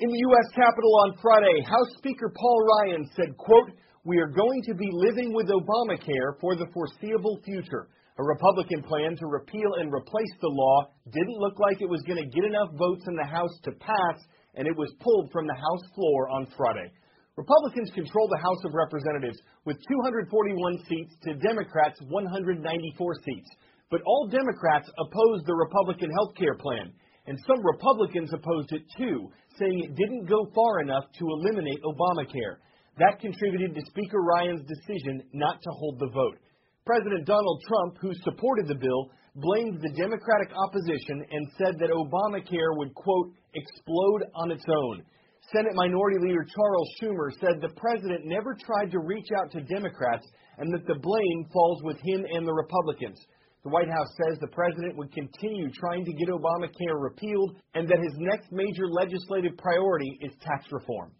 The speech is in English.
In the U.S. Capitol on Friday, House Speaker Paul Ryan said, quote, "We are going to be living with Obamacare for the foreseeable future." A Republican plan to repeal and replace the law didn't look like it was going to get enough votes in the House to pass, and it was pulled from the House floor on Friday. Republicans control the House of Representatives with 241 seats to Democrats' 194 seats. But all Democrats opposed the Republican health care plan. And some Republicans opposed it too, saying it didn't go far enough to eliminate Obamacare. That contributed to Speaker Ryan's decision not to hold the vote. President Donald Trump, who supported the bill, blamed the Democratic opposition and said that Obamacare would, quote, "explode on its own." Senate Minority Leader Charles Schumer said the president never tried to reach out to Democrats and that the blame falls with him and the Republicans. The White House says the president would continue trying to get Obamacare repealed and that his next major legislative priority is tax reform.